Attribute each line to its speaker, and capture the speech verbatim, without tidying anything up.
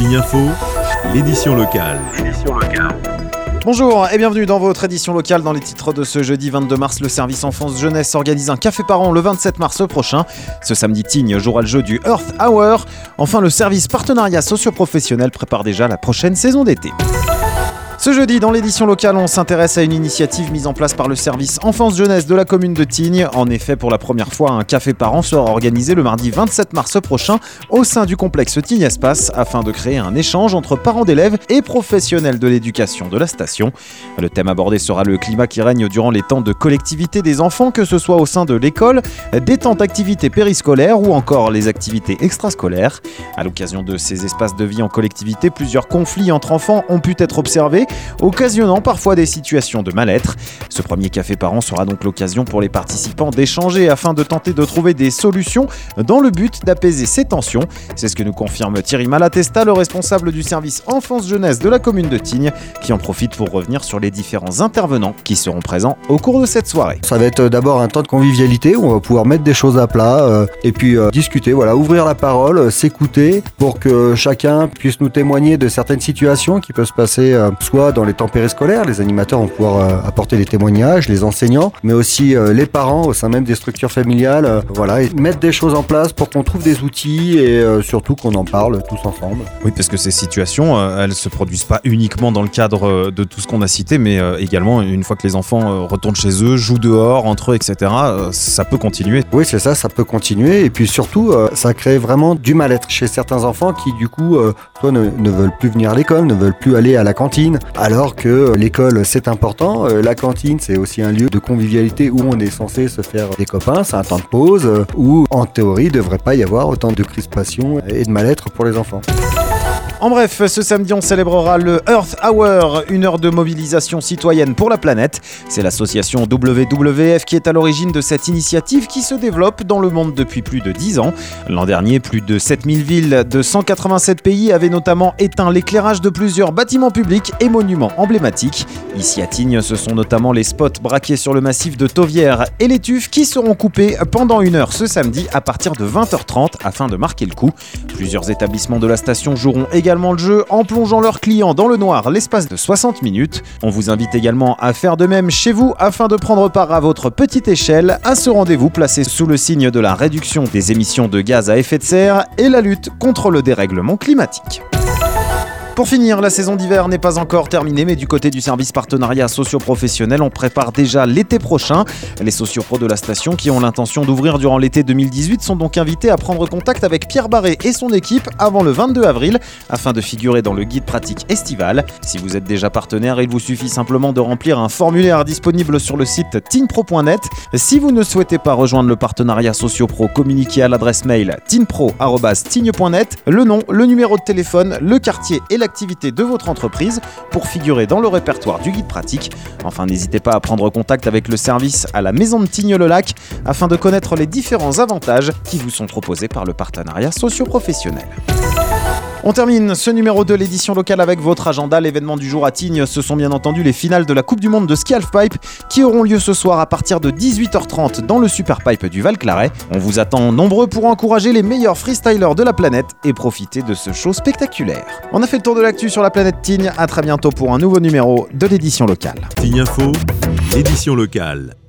Speaker 1: Tignes Info, l'édition locale.
Speaker 2: Bonjour et bienvenue dans votre édition locale. Dans les titres de ce jeudi vingt-deux mars, le service enfance jeunesse organise un café par an le vingt-sept mars prochain. Ce samedi, Tignes jouera le jeu du Earth Hour. Enfin, le service partenariat socio-professionnel prépare déjà la prochaine saison d'été. Ce jeudi, dans l'édition locale, on s'intéresse à une initiative mise en place par le service enfance-jeunesse de la commune de Tignes. En effet, pour la première fois, un café par an sera organisé le mardi vingt-sept mars prochain au sein du complexe Tignes Espace afin de créer un échange entre parents d'élèves et professionnels de l'éducation de la station. Le thème abordé sera le climat qui règne durant les temps de collectivité des enfants, que ce soit au sein de l'école, des temps d'activité périscolaires ou encore les activités extrascolaires. À l'occasion de ces espaces de vie en collectivité, plusieurs conflits entre enfants ont pu être observés, occasionnant parfois des situations de mal-être. Ce premier café par an sera donc l'occasion pour les participants d'échanger afin de tenter de trouver des solutions dans le but d'apaiser ces tensions. C'est ce que nous confirme Thierry Malatesta, le responsable du service enfance-jeunesse de la commune de Tignes, qui en profite pour revenir sur les différents intervenants qui seront présents au cours de cette soirée.
Speaker 3: Ça va être d'abord un temps de convivialité où on va pouvoir mettre des choses à plat euh, et puis euh, discuter, voilà, ouvrir la parole, euh, s'écouter pour que chacun puisse nous témoigner de certaines situations qui peuvent se passer euh, soit dans les temps périscolaires, les animateurs vont pouvoir euh, apporter des témoignages, les enseignants, mais aussi euh, les parents au sein même des structures familiales, euh, voilà, et mettre des choses en place pour qu'on trouve des outils et euh, surtout qu'on en parle tous ensemble.
Speaker 2: Oui, parce que ces situations, euh, elles se produisent pas uniquement dans le cadre euh, de tout ce qu'on a cité, mais euh, également une fois que les enfants euh, retournent chez eux, jouent dehors, entre eux, et cetera, euh, ça peut continuer.
Speaker 3: Oui, c'est ça, ça peut continuer et puis surtout, euh, ça crée vraiment du mal-être chez certains enfants qui du coup, euh, soit ne, ne veulent plus venir à l'école, ne veulent plus aller à la cantine, alors que l'école c'est important, la cantine c'est aussi un lieu de convivialité où on est censé se faire des copains, c'est un temps de pause où en théorie il ne devrait pas y avoir autant de crispation et de mal-être pour les enfants.
Speaker 2: En bref, ce samedi, on célébrera le Earth Hour, une heure de mobilisation citoyenne pour la planète. C'est l'association W W F qui est à l'origine de cette initiative qui se développe dans le monde depuis plus de dix ans. L'an dernier, plus de sept mille villes de cent quatre-vingt-sept pays avaient notamment éteint l'éclairage de plusieurs bâtiments publics et monuments emblématiques. Ici à Tignes, ce sont notamment les spots braqués sur le massif de Tauvière et les Tuffes qui seront coupés pendant une heure ce samedi à partir de vingt heures trente afin de marquer le coup. Plusieurs établissements de la station joueront également le jeu en plongeant leurs clients dans le noir l'espace de soixante minutes. On vous invite également à faire de même chez vous afin de prendre part à votre petite échelle à ce rendez-vous placé sous le signe de la réduction des émissions de gaz à effet de serre et la lutte contre le dérèglement climatique. Pour finir, la saison d'hiver n'est pas encore terminée, mais du côté du service partenariat socio-professionnel, on prépare déjà l'été prochain. Les sociopros de la station qui ont l'intention d'ouvrir durant l'été deux mille dix-huit sont donc invités à prendre contact avec Pierre Barré et son équipe avant le vingt-deux avril afin de figurer dans le guide pratique estival. Si vous êtes déjà partenaire, il vous suffit simplement de remplir un formulaire disponible sur le site tignes-pro point net. Si vous ne souhaitez pas rejoindre le partenariat sociopro, communiquez à l'adresse mail tignes-pro arobase tignes point net, le nom, le numéro de téléphone, le quartier et la l'activité de votre entreprise pour figurer dans le répertoire du guide pratique. Enfin, n'hésitez pas à prendre contact avec le service à la maison de Tignes-le-Lac afin de connaître les différents avantages qui vous sont proposés par le partenariat socio-professionnel. On termine ce numéro de l'édition locale avec votre agenda. L'événement du jour à Tignes, ce sont bien entendu les finales de la Coupe du Monde de ski halfpipe qui auront lieu ce soir à partir de dix-huit heures trente dans le Superpipe du Val-Claret. On vous attend nombreux pour encourager les meilleurs freestylers de la planète et profiter de ce show spectaculaire. On a fait le tour de l'actu sur la planète Tignes. À très bientôt pour un nouveau numéro de l'édition locale.
Speaker 1: Tignes Info, l'édition locale.